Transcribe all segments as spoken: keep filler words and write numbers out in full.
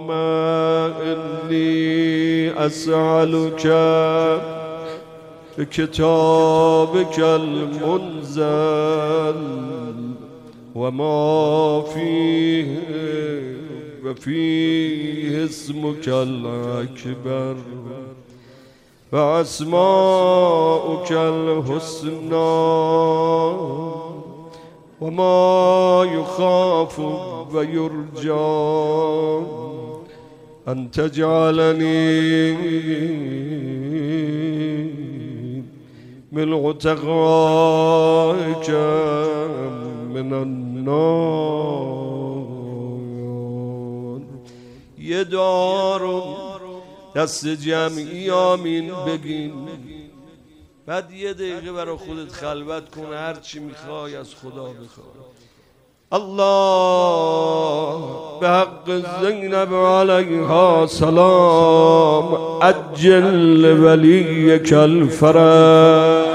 إني أسألك بكتابك المنزل وما فيه وفيه اسمك الأكبر وأسماؤك الحسنى وما يخاف ويرجى أن تجعلني من عتقائك من النار. یه دارو دست جمعی آمین بگین، بعد یه دقیقه برای خودت خلوت کن، هر چی میخوای از خدا بخوای. الله به حق زینب علیها سلام عجل ولیک الفرج.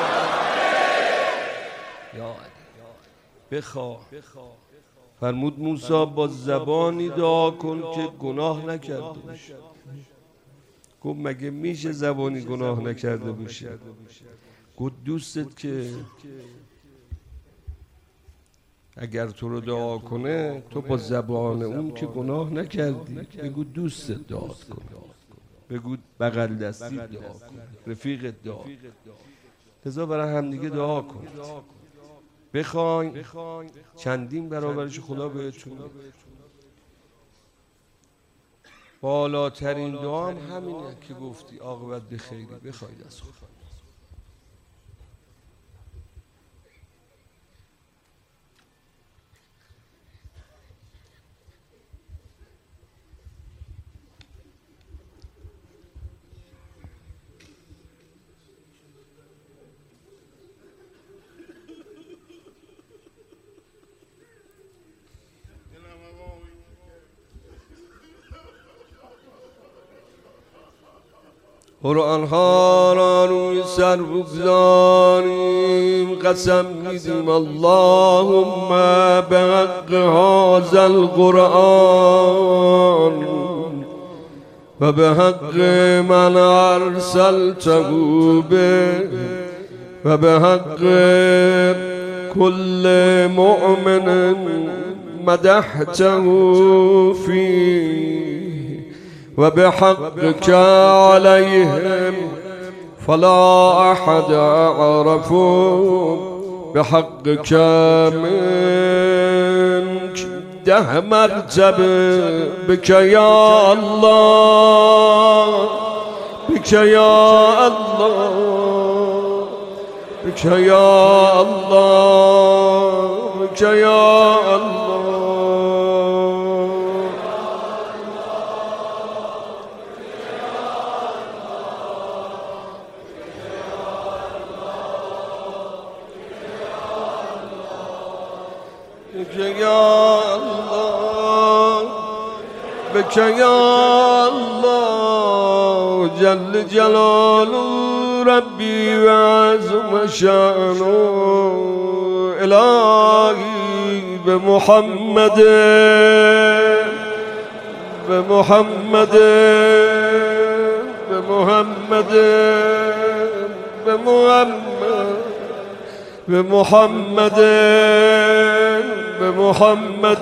بخواه. فرمود موسی با زبانی دعا کن که گناه نکرده باشه. گفت مگه میشه زبانی گناه نکرده باشه؟ گفت دوستت که اگر تو رو دعا کنه تو با زبان اون که گناه نکردی بگو دوستت دعا کن، بگو بغل دستی دعا کن، رفیقت دعا کن. لذا برای همدیگه دعا کن، بخواین چندین برابرش خدا بهتون. بالاترین دعا هم همینه که گفتی عاقبت به خیری بخواید از خدا. قرآن ها را روی سر بگذاریم، قسم میدیم اللهم به حق هذا القرآن و به حق من ارسلته به و به حق كل مؤمن مدحته فيه و بحقك عليهم فلا أحد أعرف بحقك منك ده مرتبه بك يا الله بك يا الله بك يا الله بك يا الله يا الله بك يا الله جل جلاله ربي وعظم شانه إلهي بمحمد بمحمد بمحمد بمحمد بمحمد بمحمد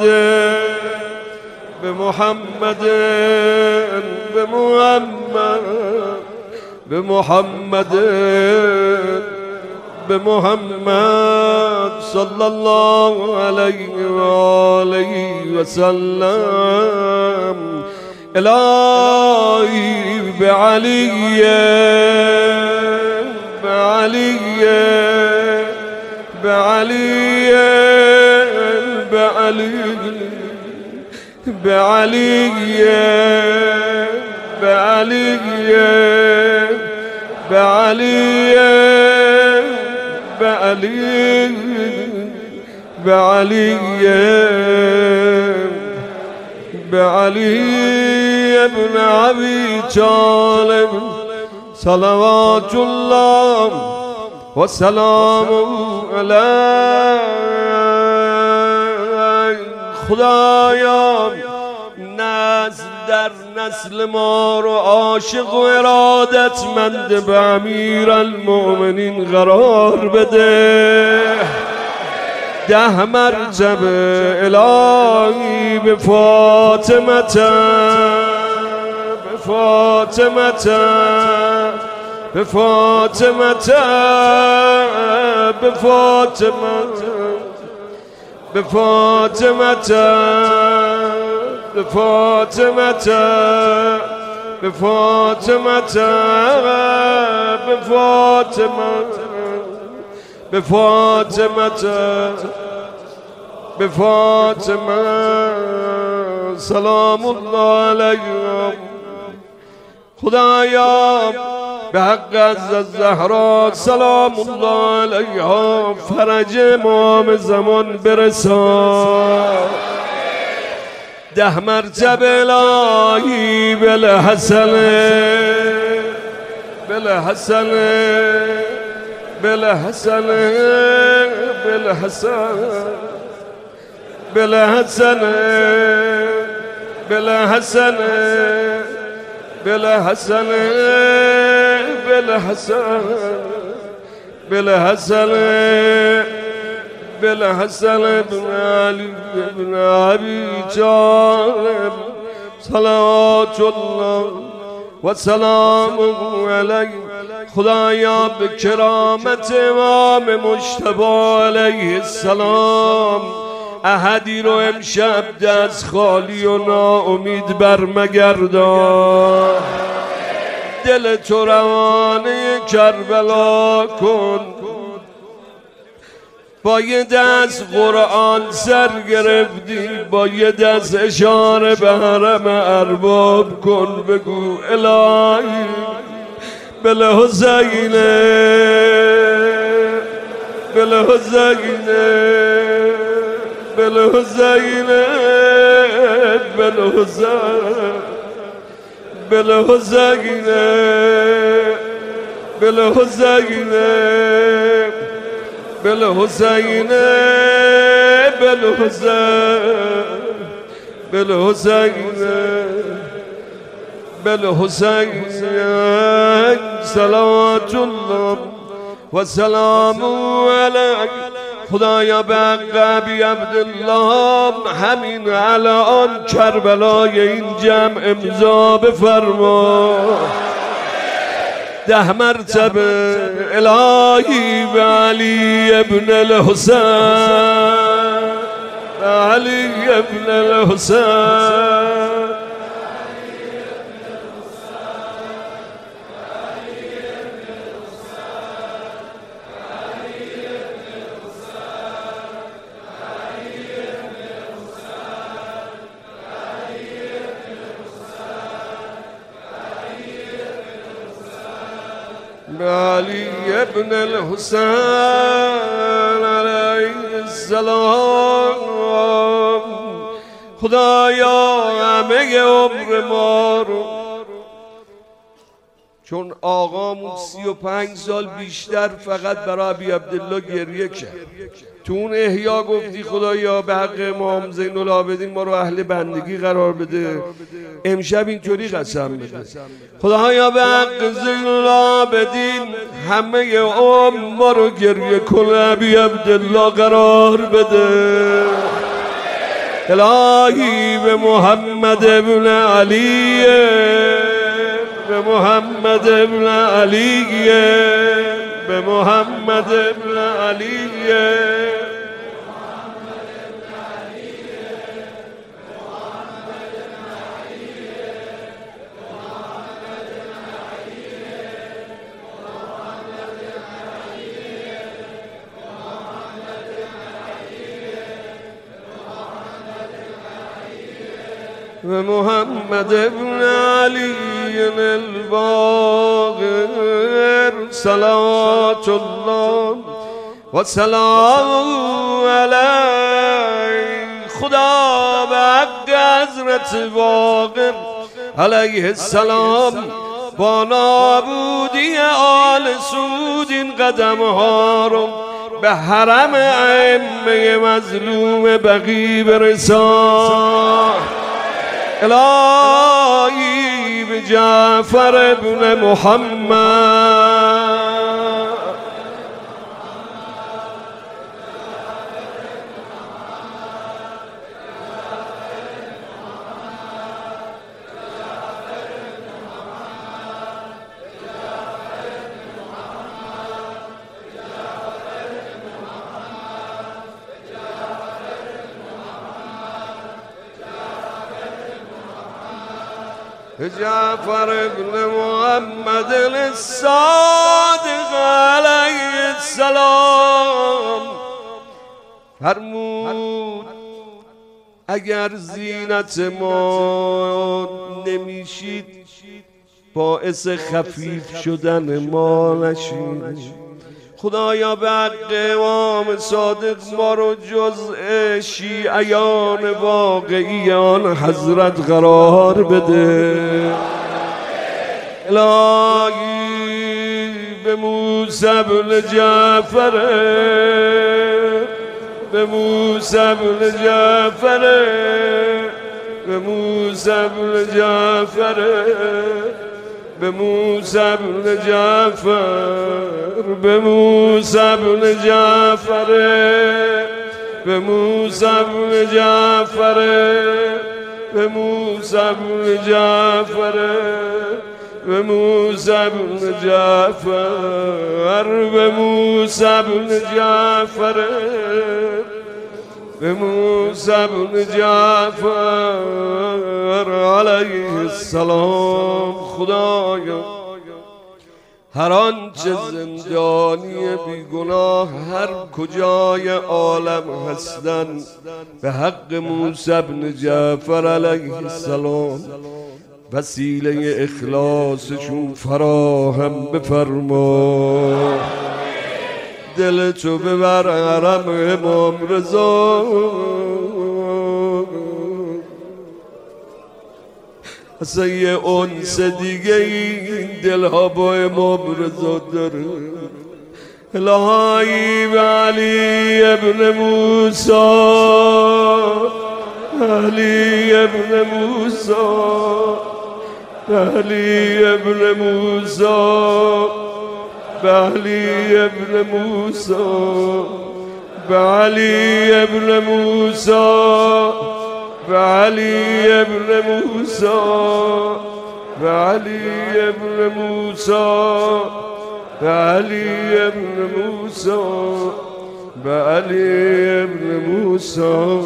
بمحمد بمحمد بمحمد بمحمد صلى الله عليه وآله وسلم إلهي بعلي بعلي بعلي بعلي بعلي بعلي بعلي بعلي بعلي بعلي ابن أبي طالب صلوات الله وسلام علیه. خدایا نزد در نسل ما رو عاشق و ارادتمند به امیرالمؤمنین قرار بده. ده مرتبه الهی به فاطمه به فاطمه به فاطمه به فاطمه به فاطمه به فاطمه به فاطمه به فاطمه به فاطمه به فاطمه سلام الله علیها. خدایا به حق از الزهرا سلام الله علیها فرج امام زمان برسان. ده مرتبه الهی بالحسن بالحسن بالحسن بالحسن بالحسن بالحسن بالحسن بالحسن بالحسن بالحسن بن علي بن أبي طالب صلوات الله و سلامه علیه. خدایا به کرامت امام مجتبی علیه السلام احدی رو امشب دست خالی و ناامید برمگردان. دل تو روانه کربلا کن، با یه دست قرآن سر گرفتی، با یه دست اشاره به حرم ارباب کن، بگو الهی بالحسینه بالحسینه بالحسینه بالحسین بالحسینه بالحسینه بالحسین بالحسین بالحسین بالحسین صلوات الله و سلام علیه. خدایا به عقبی عبدالله همین الان کربلای این جمع امضا بفرما. ده مرتبه الهی به علی ابن الحسین علی ابن الحسین علی ابن الحسین علیه السلام. خدایا همه عمر ما رو، چون آقامون سی و پنج سال بیشتر فقط برای ابی عبدالله گریه کرد، تو اون احیا گفتی خدایا به حق امام زین العابدین ما رو اهل بندگی قرار بده. امشب اینطوری قسم بده خدایا به حق زین العابدین همه عمر ما رو گریه کن، ابی عبدالله قرار بده. الهی به محمد ابن علی به محمد ابن علی به محمد ابن علی و محمد ابن علی الباقر صلوات الله و سلام علیه. خدا به حق حضرت باقر علیه السلام با نابودی آل سعود این قدم ها رو به حرم ائمه مظلوم بقیع برسان. الهی الهی به جعفر ابن محمد جعفر ابن محمد الصادق علیه السلام فرمود اگر زینت ما نمیشید باعث خفیف شدن ما نشید. خدایا به حق امام صادق ما رو جزء شیعیان واقعی آن حضرت قرار بده. الهی به موسی بن جعفر به موسی بن جعفر به موسی بن جعفر به موسی بن جعفر به موسی بن جعفر به موسی بن جعفر به موسی بن جعفر به موسی بن جعفر به موسی بن جعفر به موسی بن جعفر علیه السلام. خدایا هر آنچه زندانی بیگناه هر کجای عالم هستند به حق موسی بن جعفر علیه السلام وسیله اخلاصشون فراهم بفرما. دل تو ببر حرم امام رضا اصلا یه انس دیگه این دلها با امام رضا داره. الهی به علی ابن موسی علی ابن موسی علی ابن موسی بعلی ابن موسی بعلی ابن موسی بعلی ابن موسی بعلی ابن موسی بعلی ابن موسی بعلی ابن موسی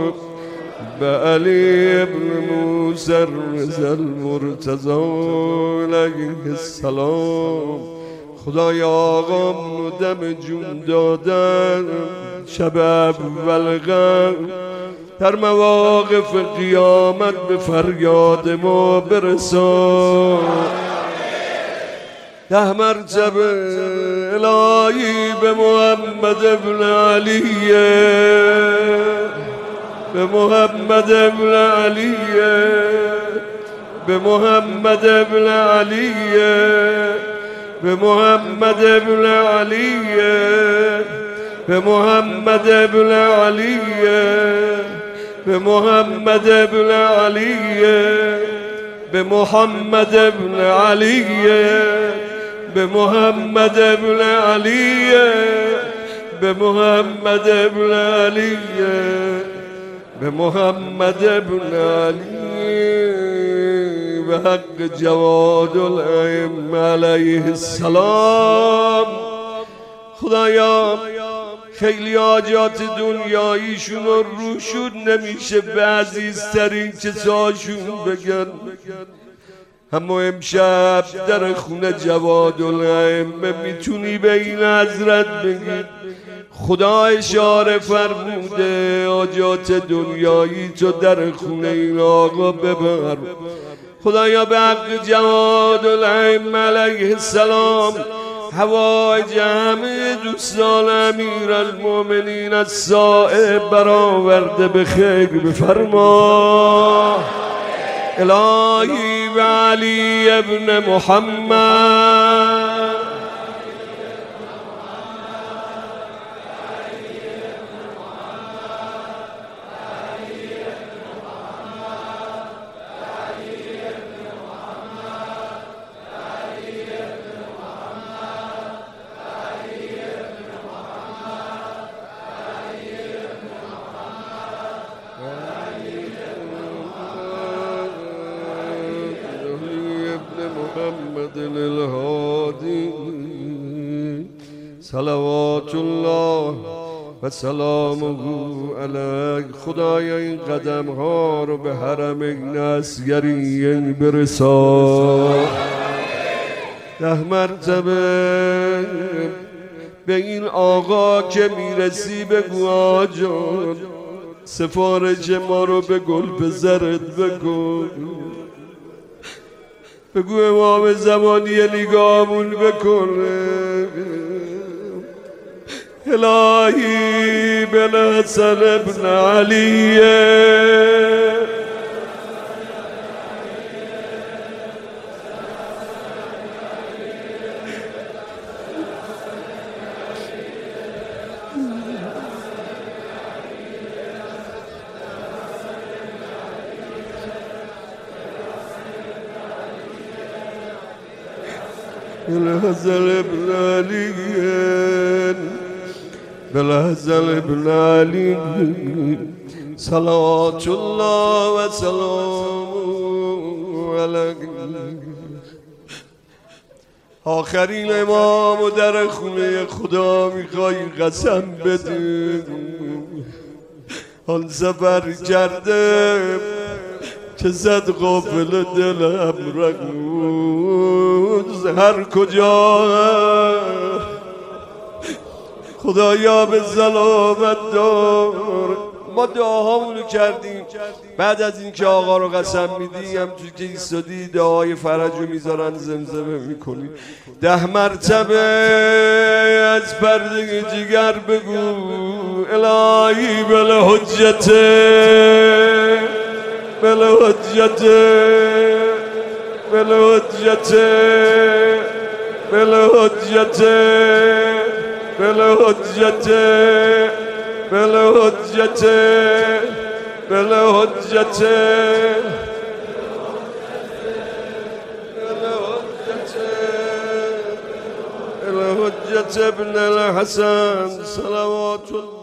بعلی ابن موسی الرضا المرتضی علیه السلام. خدایا آقا دم جون دادن شب اول غم در مواقف قیامت به فریاد ما برسان. ده مرتبه الهی به محمد ابن علیه به محمد ابن علیه به محمد ابن علیه به محمد ابن علیه به محمد ابن علیه به محمد ابن علیه به محمد ابن علیه به محمد ابن علیه به محمد ابن علیه به محمد ابن علیه به حق جواد الائمه علیه السلام. خدایا خیلی حاجات دنیاییشون رو روشون نمیشه به عزیزترین کساشون بگن، اما امشب در خونه جواد الائمه میتونی به این حضرت بگی خدا اشاره فرموده حاجات دنیایی تو در خونه این آقا ببر. خدایا به حق جواد الائمه علیه السلام حوایج همه دوستان امیر المؤمنین الصائب برآورده به خیر بفرما. الهی و علی ابن محمد محمد الهادی صلوات الله و سلامه علیه. خدایا این قدم ها رو به حرم اصغری برسان. ده مرتبه به این آقا که میرسی بگو آقا جان سفارش ما رو به گل پسرت بگو. بگو امام زمانی نگاهمون بکنه. الهی بالحسن ابن علیه بالحسن ابن علیه بالحسن ابن علی صلوات الله و سلام علیه. آخرین امام و در خونه خدا میخوای قسم بده. آن سفر کرده که زد غافل دلم رقص هر کجا. خدایا به سلامت دار. ما دعاهامونو کردیم بعد از اینکه آقا رو قسم میدی هم تو که ایستادی دعای فرج رو میذارن زمزمه میکنی. ده مرتبه از پرده جگر بگو الهی بالحجت بالحجت بالحجت بالحجت بالحجت بالحجت بالحجت بالحجت ابن الحسن صلوات الله